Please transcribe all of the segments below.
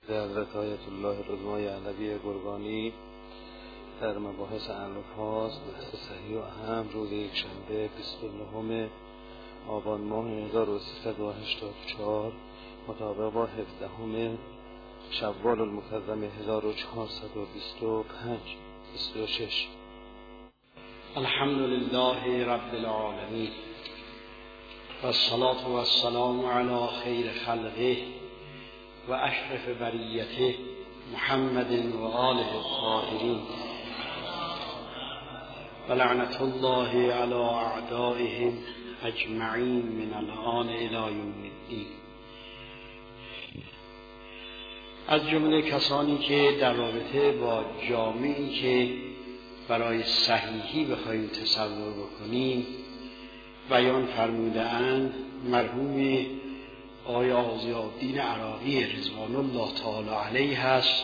حضرت آیت الله رضوای علوی گرگانی در مباحث الفاظ بحث صحیح و اهم روز یکشنبه 29 آبان ماه 1384 مطابق با 17 شوال المکرم 1425 الحمد لله رب العالمین والصلاة والسلام علی خیر خلقه و اشرف بریته محمد و آله الطاهرین و لعنت الله علی اعدائهم اجمعین من الآن الی یوم الدین. از جمله کسانی که در رابطه با جامعی که برای صحیحی بخواهیم تصور بکنیم بیان فرموده اند مرحوم آقای ضیاءالدین عراقی رضوان الله تعالی علیه هست.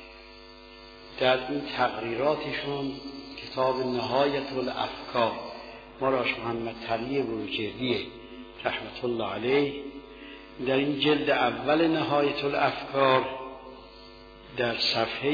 در این تقریراتشون کتاب نهایت الافکار ماراش محمد تقی بروجردی رحمت الله علیه در این جلد اول نهایت الافکار در صفحه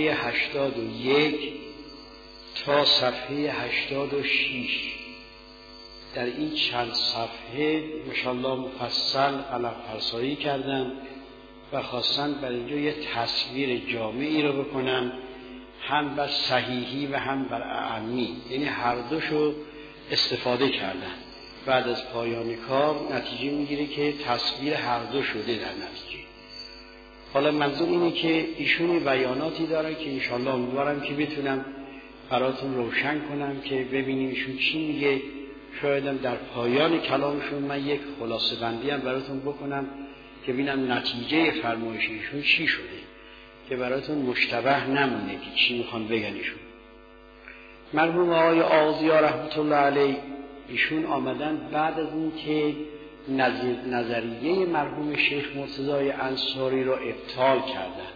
81 تا صفحه 86 در این چند صفحه ماشاءالله مفصل قلم فرسایی کردن و خواستن بر اینجا یه تصویر جامعی رو بکنن، هم بر صحیحی و هم بر اعمی، یعنی هر دوشو استفاده کردن. بعد از پایان کار نتیجه میگیره که تصویر هر دو شده در نتیجه. حالا منظور اینه که ایشون بیاناتی داره که انشاءالله امیدوارم که بتونم براتون روشن کنم که ببینیم ایشون چی میگه. شایدم در پایان کلامشون من یک خلاصه بندی هم براتون بکنم که ببینم نتیجه فرمایش ایشون چی شده، که براتون مشتبه نمونه که چی میخوان بگن ایشون. مرحوم آقای آغازیا رحمت الله علیه ایشون آمدن بعد از این که نظریه مرحوم شیخ مرتضی انصاری رو ابطال کردن،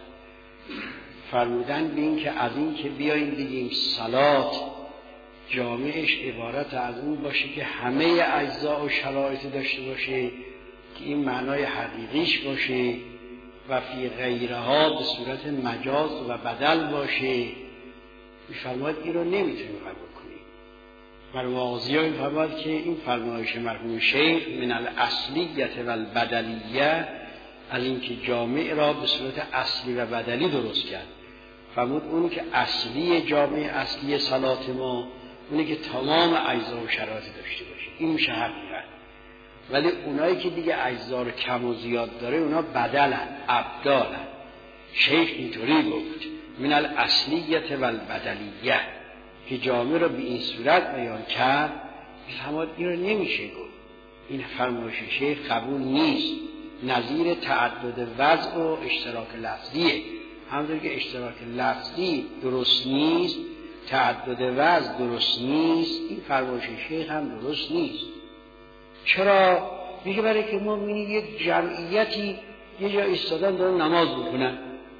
فرمودن به این که از این که بیاییم بگیم صلات جامعش عبارت از اون باشه که همه اجزا و شرایط داشته باشه که این معنای حقیقیش باشه و فی غیرها به صورت مجاز و بدل باشه، می‌فرماید این رو نمیتونیم قبول کنیم. مرحوم آغازیا می‌فرماید که این فرمایش مرحوم شیخ من الاصلیت و البدلیه، از این که جامع را به صورت اصلی و بدلی درست کرد. فرمود اونی که اصلی جامع اصلی صلات ما اونی که تمام اجزا و شرایط داشته باشه، این میشه حقیقت. ولی اونایی که دیگه اجزا رو کم و زیاد داره اونا بدلن، ابدالن. شیخ اینطوری گفت من الاصلیت و البدلیه که جامع رو به این صورت بیان کرد. فرمود این رو نمیشه گفت، این فرمایش شیخ قبول نیست، نظیر تعدد وضع و اشتراک لفظیه. همونطور که اشتراک لفظی درست نیست، تعدد وضع درست نیست، این فرمایش شیخ هم درست نیست. چرا؟ میگه برای که ما میبینیم یک جمعیتی یه جا ایستادن دارن نماز بکنن.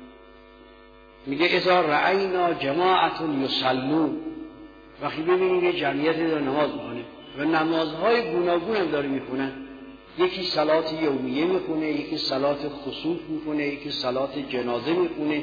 میگه اذا رأینا جماعت یصلون، وقتی ببینیم یه جمعیتی داره نماز میکنه و نمازهای گوناگون هم داره میکنن، یکی صلات یومیه میکنه، یکی صلات خصوص میکنه، یکی صلات جنازه میکنه،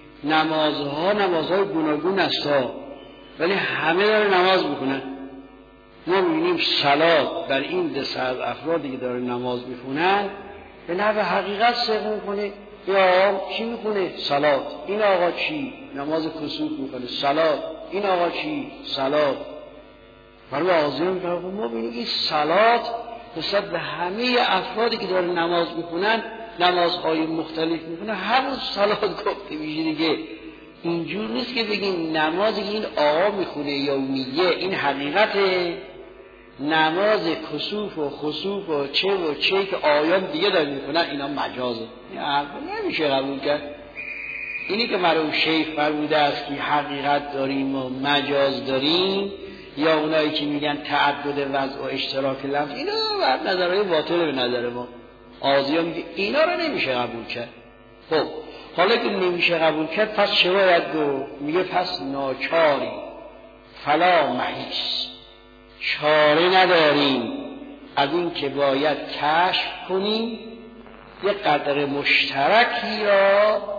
نمازهای گوناگون است ولی همه داره نماز میکنن. ما میبینیم صلات در این دسته از افرادی که داره نماز میکنن به نحو حقیقت صدق میکنه. یا چی میکنه؟ صلات. این آقا چی؟ نماز کسوف میکنه. صلات. این آقا چی؟ صلات. برای آغازیان میکنه ما ببینیم این صلات نسبت به همه افرادی که داره نماز میکنن، نمازهای مختلف میکنن، همون صلات گفته میشه دیگه. اینجور نیست که بگیم نمازی که این آقا میخونه یومیه این حقیقته، نماز کسوف و خسوف و چه که آیان دیگه داره میکنن اینا مجازه. این حرف نمیشه قبول کرد. اینی که مرحوم شیخ فرموده است که حقیقت داریم و مجاز داریم، یا اونایی که میگن تعدد وضع و اشتراک لفظ، اینا بعد نظرهای باطله به نظر ما. آغازیا میگه اینا رو نمیشه قبول کرد. خب حالا که نمیشه قبول کرد پس چه باید گفت؟ میگه پس ناچاری، فلا محیص، چاره نداریم از این که باید کشف کنیم یک قدر مشترکی را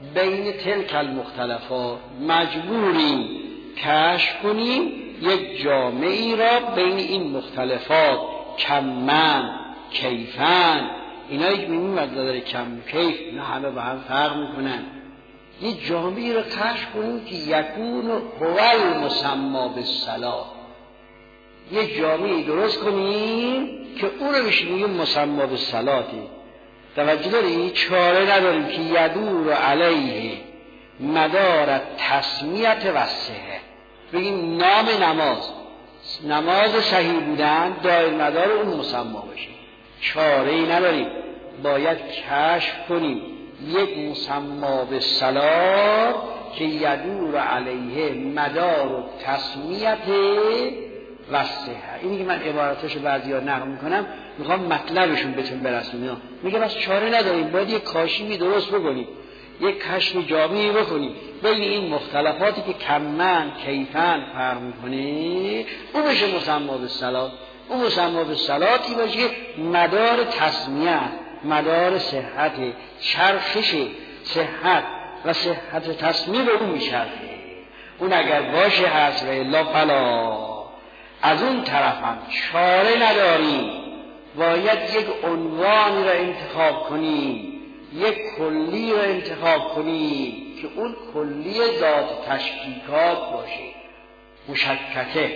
بین تلک المختلفات مجبوریم کشف کنیم یک جامعی را بین این مختلفات کمن کیفن، اینا یک می‌بینیم از نظر کم کیف اینا همه با هم فرق میکنن، یک جامعی را کشف کنیم که یکون هو المسما بالصلاة، یک جامعی درست کنیم که اون رو بشه میگیم مسما بالصلاتی. توجه داری؟ چاره نداریم که یدور علیه مدار تسمیت و صحه، بگیم نام نماز صحیح بودن دایر مدار اون مسما باشه، چاره‌ای نداریم، باید کشف کنیم یک مسما بالصلاة که یدور علیه مدار و تسمیت و صحه. اینی که من عباراتشو بعضیا نقل میکنم میخوام مطلبشون بهتون برسونم. میگه بس چاره نداریم، باید یک کاشی درست بکنیم، یک کشف جامعی بکنیم بین این مختلفاتی که کمن کیفن فرق میکنه، اون بشه مسما بالصلاة. اون مسما بالصلاة این باشه مدار تسمیت، مدار صحت، چرخش صحت و صحت تسمیه به اون میچرخه. اون اگر باشه هست و الا فلا. از اون طرف هم چاره نداریم، باید یک عنوانی را انتخاب کنیم، یک کلی را انتخاب کنیم که اون کلی ذات تشکیکات باشه، مشککه.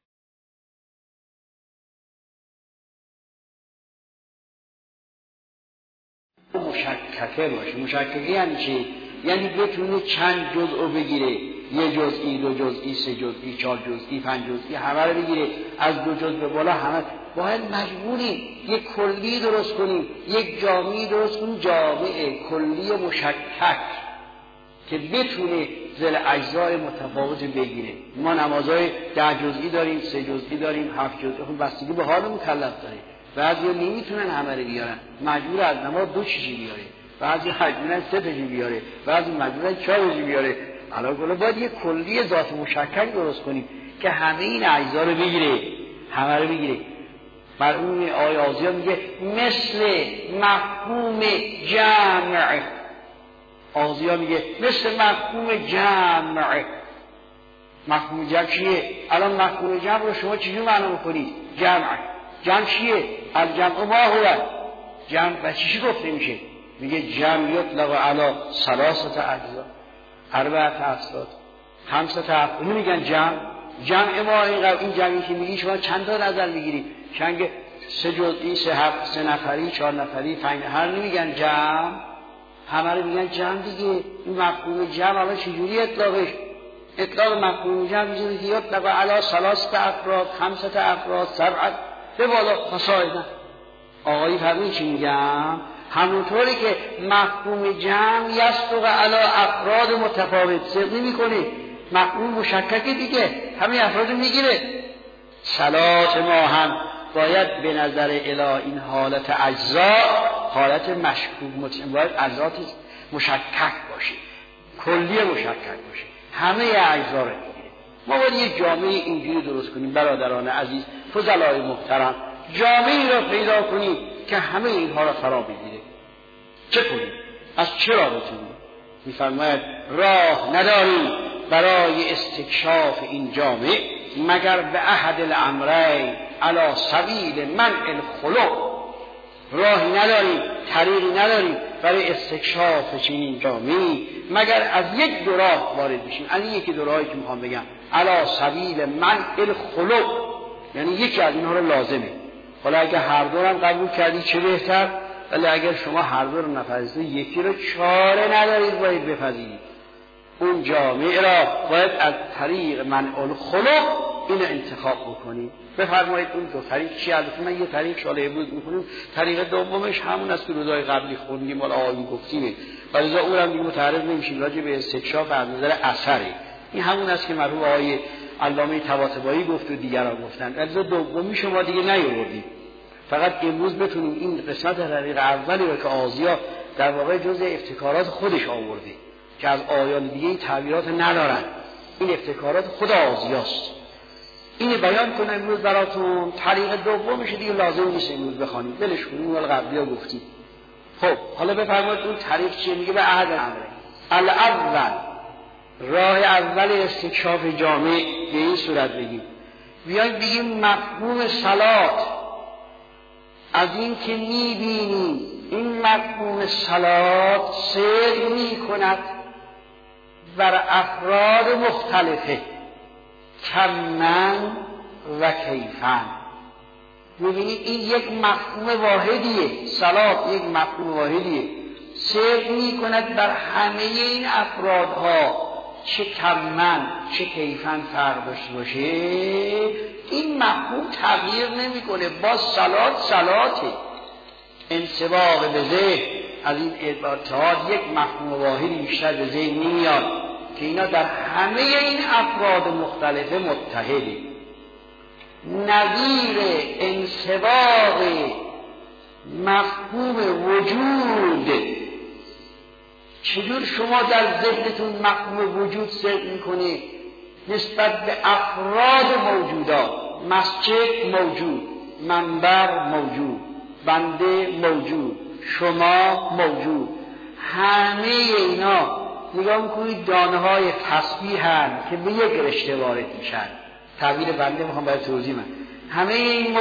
مشککه باشه. مشککه یعنی چی؟ یعنی بتونه چند جزء بگیره، یه جزئی، دو جزئی، سه جزئی، چهار جزئی، پنج جزئی، همه رو بگیره، از دو جزء به بالا همه. باید مجبوریم یک کلی درست کنیم، یک جامعه درست کنیم، جامعه کلی مشکک که بتونه زل اجزای متفاوت بگیره. ما نمازهای 10 جزئی داریم، 3 جزئی داریم، 7 جزئی، خب بستگی به حال مکلف داره. بعضیا نمیتونن همه رو بیارن، مجبور از نماز 2 چیزی بیاره، بعضی مجبورن 3 تاشی بیاره، بعضی مجبورن 4 تاشی بیاره. علاوه باید یک کلی ذات مشکک درست کنیم که همه این اجزا رو بگیره، همه رو بگیره. بر اون آیه آزیا میگه مثل مفهوم جمع، آزیا میگه مثل مفهوم جمع. مفهوم جمع چیه؟ الان مفهوم جمع رو شما چجوری معنا میکنید؟ جمع چیه؟ الجمع ما هو جمع و چی گفته میشه؟ میگه جمع یطلق علی ثلاثه اجزا، 4 افراد، 5 افراد. میگن جمع ما این جمعی که میگی شما چند تا نظر میگیرید؟ چنگ 3 جزئی، 3 نفری، 4 نفری، 5 هر نمیگن جمع، همه رو میگن جمع دیگه. این مفهوم جمع الان چجوری اطلاقش؟ اطلاق مفهوم جمع میشه که یطلق علی ثلاثه افراد، 5 افراد، 7 به بالا فصایدن. آقایی فرمودن چی میگم؟ همونطوری که مفهوم جمع یصدق علی افراد متفاوت صدق نمیکنه، مفهوم مشکک دیگه همین افراد میگیره. صلات ما هم باید به نظر الی این حالت اجزا، حالت مشکوک باید اجزات مشکک باشه، کلی مشکک باشه، همه اجزا رو میگیره. ما باید یک جامعه اینجوری درست کنیم برادران عزیز، فضلای محترم، جامعه‌ای را پیدا کنیم که همه اینها را فرا بگیره. چه کنیم؟ از چه راه بتونیم؟ می‌فرماید راه نداریم برای استکشاف این جامعه مگر به احد الامرین علی سبیل منع الخلق. راهی نداریم، طریقی نداریم برای استکشاف چنین جامعه‌ای مگر از یک دو راه وارد بشیم. این یکی دو راهی که میخوام بگم، علی سبیل منع الخلق، یعنی یکی از اینها رو لازمه. حالا اگه هر دو هم قبول کردی چه بهتر، ولی اگر شما هر دو رو نپذیرید یکی رو چاره ندارید باید بپذیرید. اون جامعه را باید از طریق منع الخلق اینو انتخاب بکنید. بفرمایید اون دو طریق چی؟ البته من یه طریق شاله امروز میکنیم، طریق دومش همون است که روزهای قبلی خوندیم و آیین گفتیم، ولی اون هم دیگه متعرض نمیشیم راجع به استکشاف از نظر اثره. این همون است که مرحوم آقای علامه طباطبایی گفت و دیگران گفتن. از دومی شما دیگه نیاوردید، فقط امروز بتونیم این قسمت طریق اولی رو که آزیا در واقع جزء ابتکارات خودش آورده که از آیان دیگه این تعبیرات ندارن، این ابتکارات خود آزیاست، اینو بیان کنم امروز براتون. طریق دومش دیگه لازم نیست امروز بخوانید، ولش کنید، اون قبلی‌ها گفتید. خب حالا بفرمایید اون طریق چیه؟ میگه به عهد الامر. الاول، راه اول استکشاف جامع به این صورت بگیم، بیایم بگیم مفهوم صلات از این که میبینیم این مفهوم صلات سیر میکند بر افراد مختلفه، کمن و کیفن. ببینید این یک مفهوم واحدیه، صلات یک مفهوم واحدیه، سیر میکند بر همه این افرادها، چه کمن چه کیفن فرق داشته باشه، این مفهوم تغییر نمیکنه. با صلاته انسباق به ذهن از این ارتباطات یک مفهوم واحدی بیشتر به ذهن نمیاد که اینا در همه این افراد مختلفه متحده. نظیر انسباق مفهوم وجود، چجور شما در ذهنتون مفهوم وجود سرد میکنید نسبت به افراد موجودات؟ مسجد موجود، منبر موجود، بنده موجود، شما موجود، همه اینا نگاه میکنید دانه های تسبیح هست که به یک رشته وارد میشن. تعبیر بنده میخوام باید توضیح من. همه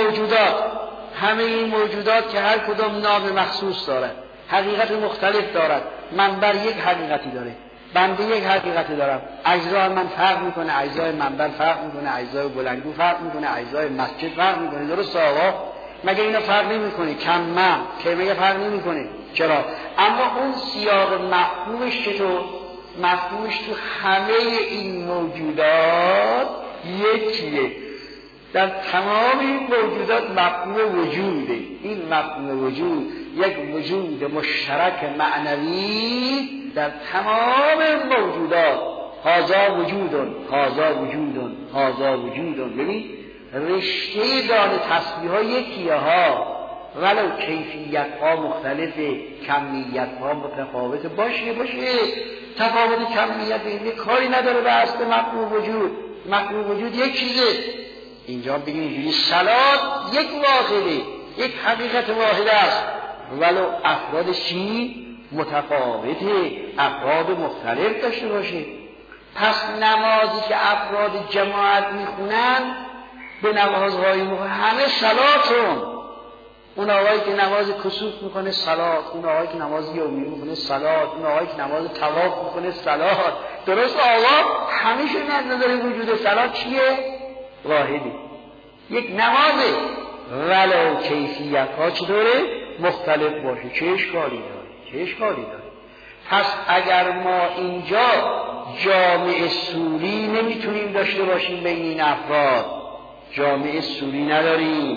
این موجودات که هر کدام نام مخصوص دارد، حقیقت مختلف دارد، منبر یک حقیقتی داره، بنده یک حقیقتی دارم، اجزای من فرق میکنه، اجزای منبر فرق میکنه، اجزای بلندگو فرق میکنه، اجزای مسجد فرق میکنه. درست آقا؟ مگه اینا فرق نمیکنه؟ کمم که مگه فرق نمیکنه؟ چرا؟ اما اون سیاق مفهومش چطور؟ مفهومش تو همه این موجودات یکیه. در تمام این موجودات مفهوم وجوده. این مفهوم وجود یک وجود مشترک معنوی در تمام موجودات. هذا وجودن، هذا وجودن، هذا وجودن. ببین رشته دان تسبیح ها یکیه ها، ولو کیفیت ها مختلفه، کمیت ها متفاوته. باشه تفاوت کمیت این کاری نداره به اصل مفهوم وجود. مفهوم وجود یک چیزه. اینجا بگیم اینجوری صلات یک واحده، یک حقیقت واحده است، ولو افرادش چی؟ متفاوته، افراد مختلف داشته باشه. پس نمازی که افراد جماعت میخونن به نمازهای مختلف همه صلاتون. اون آقایی که نماز کسوف میکنه صلات، اون آقایی که نماز یومی میکنه صلات، اون آقایی که نماز طواف میکنه صلات. درست آقا همیشه نظر وجود صلات چیه؟ واحدی، یک نمازه، ولو کیفیت ها چطوره؟ مختلف باشه. چه اشکالی داره؟ پس اگر ما اینجا جامع سوری نمیتونیم داشته باشیم بین این افراد، جامع سوری نداریم.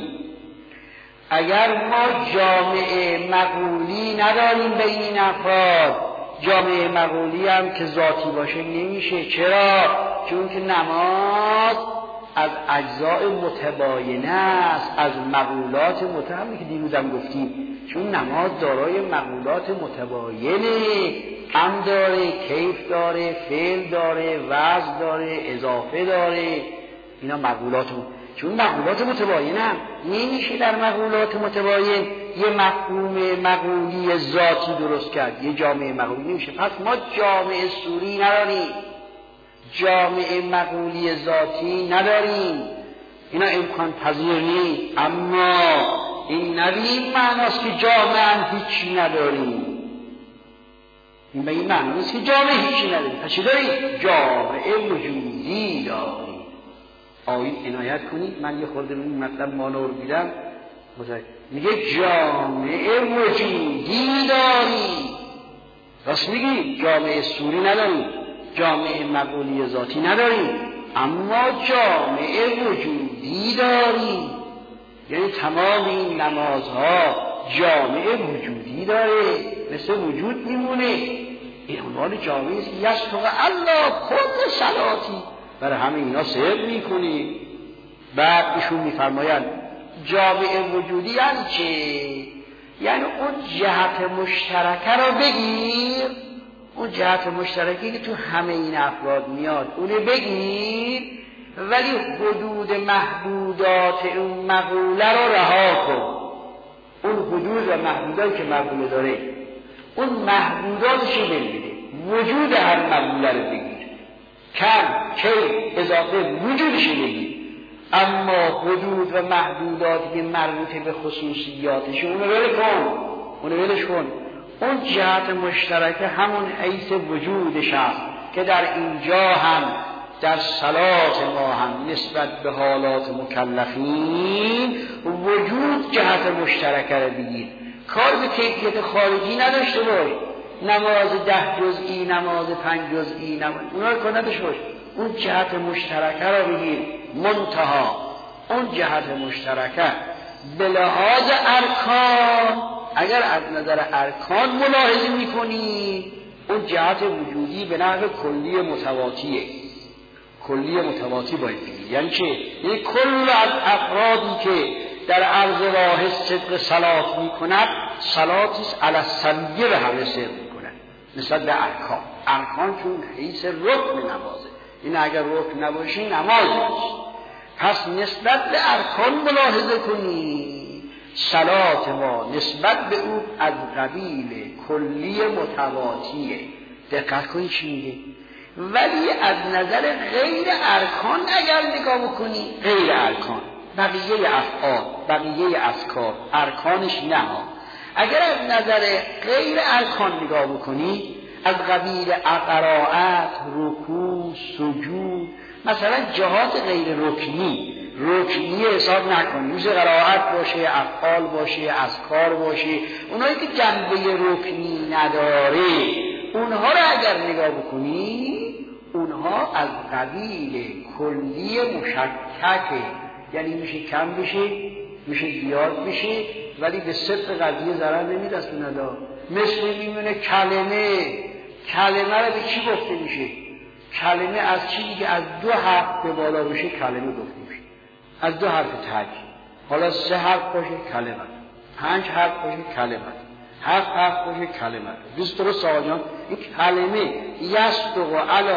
اگر ما جامع مقولی نداریم بین این افراد، جامع مقولی هم که ذاتی باشه نمیشه. چرا؟ چون که نماز از اجزاء متباینه است، از مقولات متباینه که دیروزم گفتیم. چون نماز دارای مقولات متباینه، ام داره، کیف داره، فعل داره، وزن داره، اضافه داره. اینا مقولات چون مقولات متباینه هم نمیشه در مقولات متباین یه مفهوم مقولی ذاتی درست کرد، یه جامعه مقولی نمیشه. پس ما جامعه سوری نداریم، جامعه مقولی ذاتی نداریم، اینا امکان پذیر نیست. اما این نبی معناست که جامعه هم هیچی نداریم. این به این معناست که جامعه هیچی نداریم. پس چی داریم؟ جامعه وجودی داریم. آیین عنایت کنید، من یه خورده این مطلب مانور بیدم. میگه جامعه وجودی داریم. راست میگی؟ جامعه سوری نداریم، جامعه مقولی ذاتی نداریم، اما جامعه وجودی داریم. یعنی تمام این نمازها جامعه وجودی داره، مثل وجود میمونه. این عنوان جامعه است. یستوق الله کل صلاتی، برای همه اینا سر میکنی. بعد ایشون میفرمایند جامعه وجودی یعنی چه؟ یعنی اون جهت مشترکه رو بگیر، اون جهت مشترکی که تو همه این افراد میاد اونو بگیر، ولی حدود محدودات اون مقوله رو رها کن. اون حدود و محدوداتی که مقوله داره اون محدوداتش رو بگیره. وجود هر مقوله رو بگیر، کم کی اضافه وجودش بگیر، اما حدود و محدوداتی که مربوط به خصوصیاتش اونو ولش کن. اون جهت مشترکه همون حیث وجودش هست که در اینجا هم در صلات ما هم نسبت به حالات مکلفین وجود جهت مشترکه رو بگیر، کار به کیفیت خارجی نداشته باش، نماز 10 جزئی، نماز 5 جزئی، اونا رو کار نداشته باش، اون جهت مشترکه رو بگیر. منتها اون جهت مشترکه به لحاظ ارکان، اگر از نظر ارکان ملاحظه میکنی اون جهت وجودی به نحو کلی متواتیه، کلی متواتی باید بگی. یعنی چه؟ یعنی کل از افرادی که در عرض واحد صدق صلات میکند، صلاتیست علی السویه به همه صدق میکند نسبت به ارکان چون حیث رکن نمازه، این اگر رکن نباشی نماز نیست. پس نسبت به ارکان ملاحظه کنی، صلات ما نسبت به او از قبیل کلی متواتیه. دقت کنی چی میگه؟ ولی از نظر غیر ارکان اگر نگاه بکنی، غیر ارکان بقیه افعال، بقیه اذکار ارکانش نه، اگر از نظر غیر ارکان نگاه بکنی، از قبیل قرائت، رکوع، سجود، مثلا جهات غیر رکنی حساب نکنی، مثل قرائت باشه، افعال باشه، اذکار باشه، اونایی که جنبه رکنی نداره اونها رو اگر نگاه بکنی اونها از قبیل کلی مشککه، یعنی میشه کم بشه، میشه زیاد بشه، ولی به صدق قضیه ضرر نمیرسونه. مثل میمونه کلمه رو به چی گفته میشه؟ کلمه از چیزی که از 2 حرف به بالا بشه کلمه گفته میشه، از 2 حرف تک. حالا 3 حرف باشه کلمه، 5 حرف باشه کلمه، 7 حرف باشه کلمه. دوست درست آقایان، این کلمه یصدق علی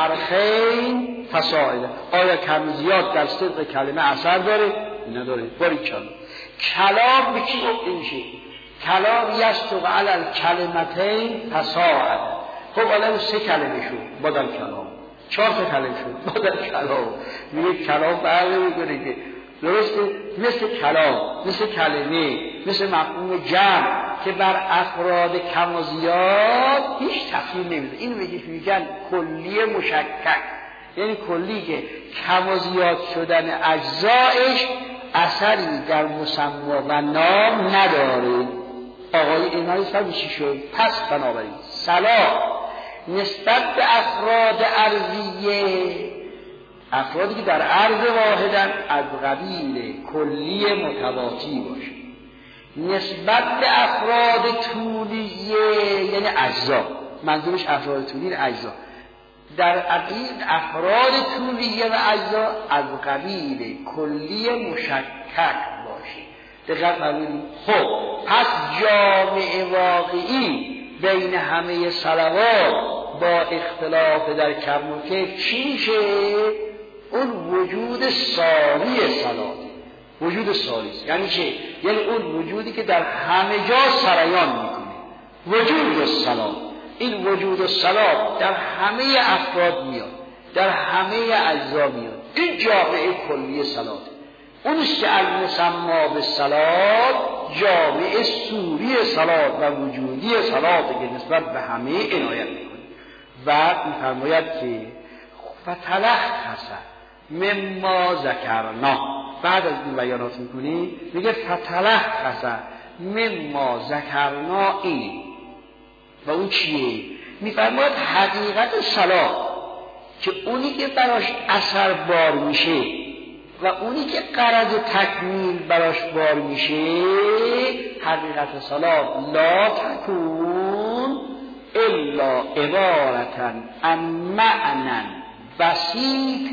حرفین فصاعدا. آیا کم زیاد در صدق کلمه اثر داره؟ نداره. باریکلا. کلام به چی گفته میشه؟ کلام یصدق علی الکلمتین فصاعدا. خب حالا 3 کلمه شد بدل کلام، 4 کلمه شد بدل کلام. میگه کلام فرق نمیکنه که، درسته؟ مثل کلام، مثل کلمه، مثل مفهوم جمع که بر افراد کم و زیاد هیچ تفصیل نمیده. این میگن کلی مشکک، یعنی کلی که کم و زیاد شدن اجزایش اثری در مسما و نام نداره. آقای اینایی سبی چی شد؟ پس بنابراین صلاح نسبت به افراد ارضیه، افرادی که در عرض واحدن، از قبیل کلی متواتی باشه. نسبت به افراد طولیه یعنی اجزا، منظورش افراد طولی اجزا، در قبیل افراد طولیه و اجزا از قبیل کلی مشکک باشه. دقیق فرمودید؟ خب پس جامع واقعی بین همه صلوات با اختلاف در کم و کیف چی میشه؟ اون وجود ساری صلاته. وجود ساری یعنی چه؟ یعنی اون وجودی که در همه جا سریان میکنه. وجود صلات، این وجود صلات در همه افراد میاد، در همه اجزا میاد. این جامعه کلی صلاته. اونش که المسما به صلات جامعه سوری صلات و وجودی صلاته که نسبت به همه عنایت میکنه. بعد میفرماید که فتلخص مما ذکرنا، بعد از این بیانات میکنی میگه فتلخص مما ذکرنا این و اون چیه؟ میفرماید حقیقت صلات که اونی که براش اثر بار میشه و اونی که غرض تکمیل براش بار میشه، حقیقت صلات لا تکون الا عبارتا عن معنی بسیط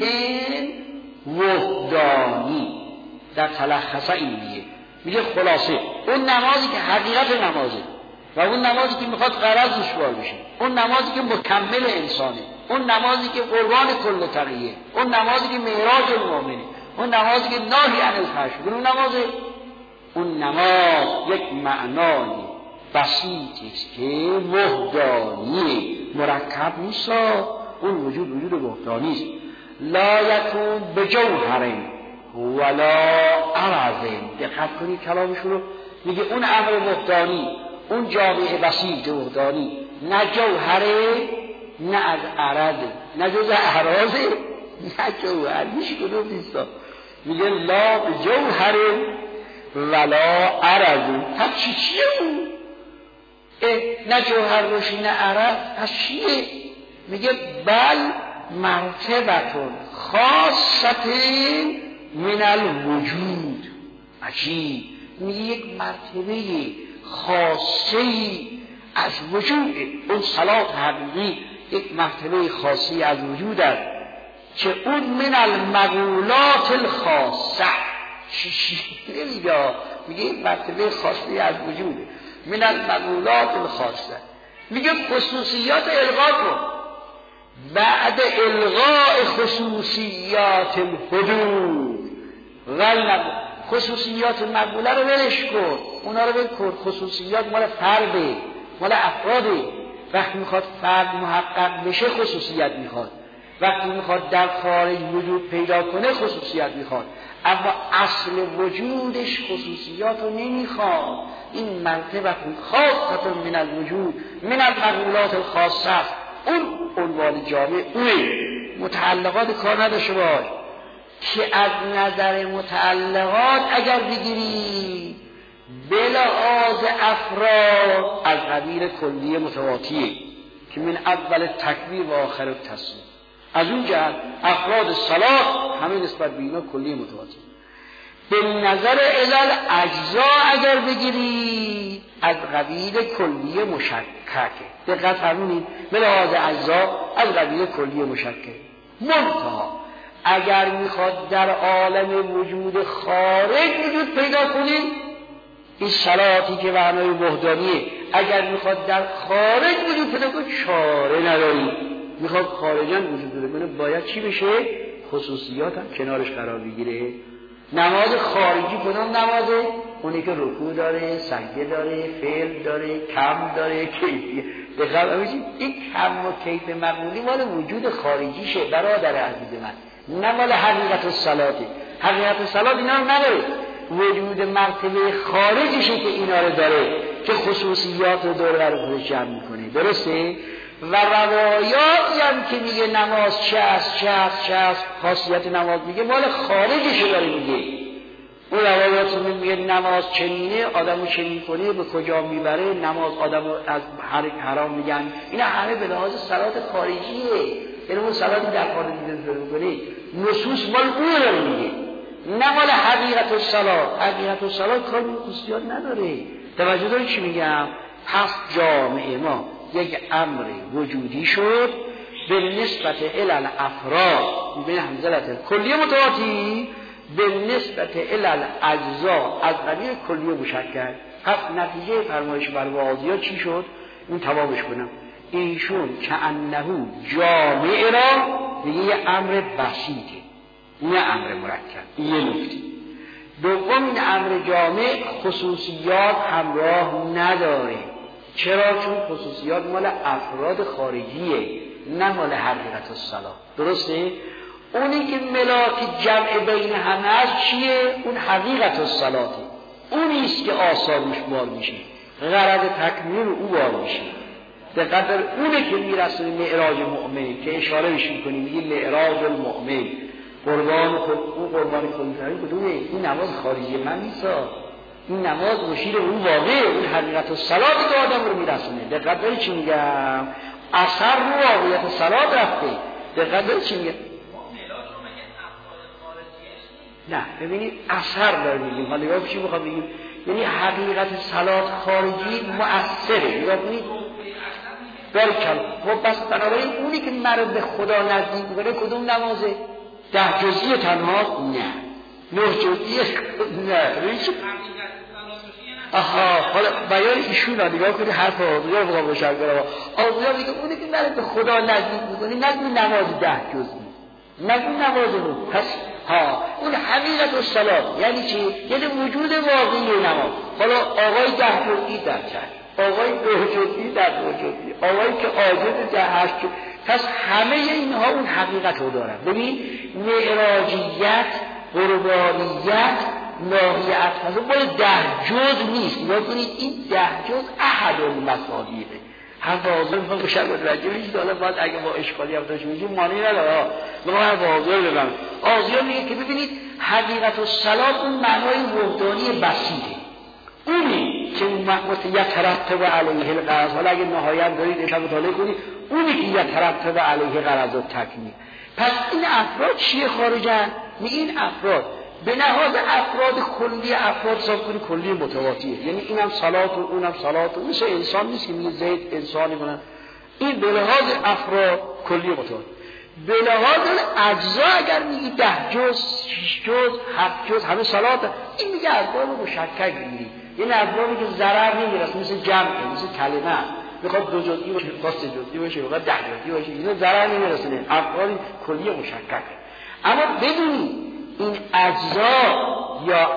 وحدانی. در تلخصه این میگه خلاصه اون نمازی که حقیقت نمازه و اون نمازی که میخواد غرضش بار بشه، اون نمازی که مکمل انسانه، اون نمازی که قربان کل تقیه، اون نمازی که معراج المؤمنه، اون نمازی که ناهی عن الفحش، اون نماز یک معنایی بسیطی است که وحدانی مرکب نیست، اون وجود وحدانی است. لا یکون بجوهر ولا عرض. دقت کنید کلامشون رو، میگه اون امر وحدانی، اون جامعه بسیط وحدانی، نه جوهره نه از عرض، نه جز اعراضه نه جوهر، هیچ کدوم نیست. میگه لا بجوهر ولا عرض. پس چیه اون؟ نه جوهر باشی نه عرض، پس چیه؟ میگه بل مرتبتون خاصتین من الوجود. عجیب، میگه یک مرتبه خاصی از وجود. اون صلات حقیقی یک مرتبه خاصی از وجود است که اون من المقولات الخاصه. میگه یک مرتبه خاصی از وجود، من المقولات الخاصه. میگه خصوصیات الغا کن، بعد الغاء خصوصیات الحدود خصوصیات مقبوله رو ولش کن، اونا رو ول کن. خصوصیات مال فرده، مال افراده. وقتی میخواد فرد محقق بشه خصوصیت میخواد، وقتی میخواد در خارج وجود پیدا کنه خصوصیت میخواد، اما اصل وجودش خصوصیات رو نمیخواد. این مرتبه خاصه من الوجود من المقولات الخاصه. اون عنوان جامع اونه. متعلقات کار نداشته باش که از نظر متعلقات اگر بگیری بلحاظ افراد از قبیل کلیه متواتیه که من اول تکبیر و آخر تصویر. از اون جهت افراد صلات همه نسبت به اینا کلیه متواتیه. به نظر علل اجزا اگر بگیری از قبیل کلیه مشککه. دقت فرمونید، بلحاظ اجزا از قبیل کلیه مشککه. منتها اگر میخواد در عالم وجود خارج وجود پیدا کنید، این صلاتی که معنای وحدانیه، اگر میخواد در خارج وجود پیدا کنید چاره نداری. میخواد خارجاً وجود پیدا کنه باید چی بشه؟ خصوصیات هم کنارش قرار بگیره. نماز خارجی کدام نمازه؟ اونی که رکوع داره، سجده داره، فعل داره، کم داره، کیفیه. بخواه این کم و کیف مقبولی مال وجود خارجیشه برادر عزیز من، نه مال حقیقت الصلاته. حقیقت الصلات اینا رو نداره، وجود مرتبه خارجیشه که اینا رو داره که خصوصیات رو دور بر خودش جمع میکنه. درسته؟ و روایاتی هم که میگه نماز چه است خاصیت نماز میگه مال خارجشه داره میگه. اون روایات میگه نماز چنینه، آدمو چه میکنه، به کجا میبره، نماز آدمو از حرام میگن. اینا همه به لحاظ صلات خارجیه، یعنی اون صلاتی در خارج میکنه نصوص مال اون داره میگه، نه مال حقیقت الصلات. حقیقت الصلات کار به خصوصیات نداره. توجه داری چی میگم؟ پس جامعه ما یک امر وجودی شد به نسبت علل افراد به منزلت کلیه متواتی، به نسبت علل اجزا از قبیل کلیه مشکل. پس نتیجه فرمایش بر واضحات چی شد؟ این تمامش کنم. ایشون که انهو جامعه را دیگه یه امر بسیطه، نه امر مرکب. یه نکته دوم، این امر جامع خصوصیات همراه نداره. چرا؟ چون خصوصیات مال افراد خارجیه، نه مال حقیقت الصلات. درسته؟ اونی که ملاک جمع بین همه است چیه؟ اون حقیقت الصلاته. اونیست که آثارش بار میشه، غرض تکمیل او بار میشه. به قدر اونه که میرسه معراج مؤمن که اشاره بهش میکنیم، میگیم معراج المؤمن. قربان خود او قربان خودی کدومه؟ این نماز خارجی من نیست، این نماز مشیر اون واقعه، اون حقیقت الصلات که آدم رو میرسونه. دقت داری چی میگم؟ اثر رو واقعیت الصلات رفته. دقت داری چی میگم؟ نه ببینید اثر داره میگیم. حالا یا چی میخوام بگیم؟ یعنی حقیقت الصلات خارجی مؤثره. نگاه کنید داری کلام. خب بس بنابراین اونی که مرد به خدا نزدیک میکنه کدوم نمازه؟ 10 جزئی تنها؟ نه. 9 جزئی؟ نه. آها، حالا بیان ایشون رو نگاه کنید، حرف آقویا رو بخوام روشن کنم. آقویا میگه اونی که مرد به خدا نزدیک میکنه نگو نماز 10 جزئی، نگو نماز رو. پس اون حقیقت الصلات یعنی چی؟ یعنی وجود واقعی نماز. حالا آقای 10 جزئی در کرد، آقای دوجدی در دوجدی، آقایی که عاجز در هشت. پس همه اینها اون حقیقت رو دارن. ببین معراجیت، قربانیت، ناحیت مثلا باید 10 جز نیست. نگاه کنید این 10 جز احد المصادیقه. هر واضح میخوام بشر متوجه بشید. حالا باید اگه با اشکالی هم داشته باشیم معنی نداره. میخوام هر واضح بگم. آزیا میگه که ببینید حقیقت الصلات اون معنای وحدانی بسیطه. اونی که یترتب علیه الغرض. حالا اگه نهایت دارید اینجا مطالعه کنید، اونی که یترتب علیه غرض و تکمیل. پس این افراد چیه خارجن؟ این افراد به لحاظ افراد کلی، افراد حساب کنید کلی متواتیه. یعنی اینم صلات و اونم صلات و مثل انسان نیست که میگه زید انسانی کنن. این به لحاظ افراد کلی متواتیه. به لحاظ اجزا اگر میگی 10 جز، 6 جز، 7 جز همه صلات، این میگه ارباب مشکک میگیری. یعنی اربابی که ضرر نمیرسه، مثل جمع، مثل کلمه میخواد 2 جزئی باشه، میخواد 3 جزئی باشه، میخواد 10 جزئی باشه، اینا ضرر نمیرسونه. افراد کلی مشکک. اما بدونید این اجزا یا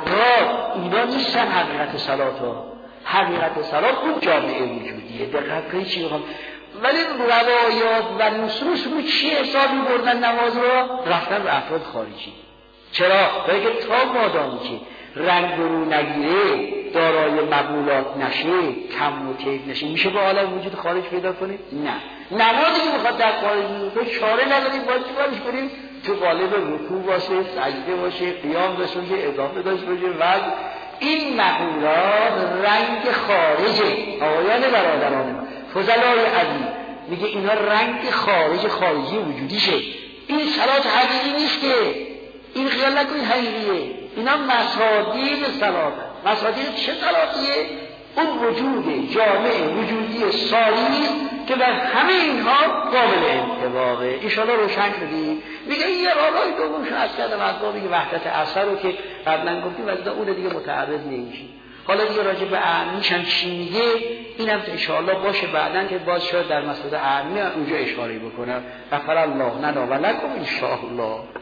افراد اینا نیستن حقیقت صلات ها. حقیقت صلات اون جامعه وجودیه. دقت کنید چی میخوام. ولی روایات و نصوص رو چی حسابی بردن نماز رو؟ رفتن به افراد خارجی. چرا؟ برای که تا مادامی که رنگ رو نگیره، دارای مقولات نشه، کم و کیف نشه، میشه به عالم وجود خارج پیدا کنید؟ نه. نمازی که میخواد در خارج میشه چاره نداریم، باید چیکارش کنیم؟ تو قالب رکوع باشه، سجده باشه، قیام داشته باشه، اضافه داشته باشه. و این مقولات رنگ خارجه. آقایان برادران من، فضلای عزیز میگه اینا رنگ خارجی وجودیشه. این صلات حقیقی نیست که این خیال نکنید حقیقیه. اینا مصادیق صلات. مصادیق چه صلاتیه؟ اون وجود جامع وجودی سالی که بر همه اینها قابل انطباقه. ایشالا روشن شدید. میگه این یه راهی دومش از کردم از بابی که وحدت اثر رو که قبلا گفتیم و اون دیگه متعرض نمیشیم. حالا دیگه راجع به اعمیش هم چی میگه اینم انشاءالله باشه بعداً که باز شاید در مسئله اعمی اونجا اشاره بکنم. غفر الله لنا و لکم انشاءالله.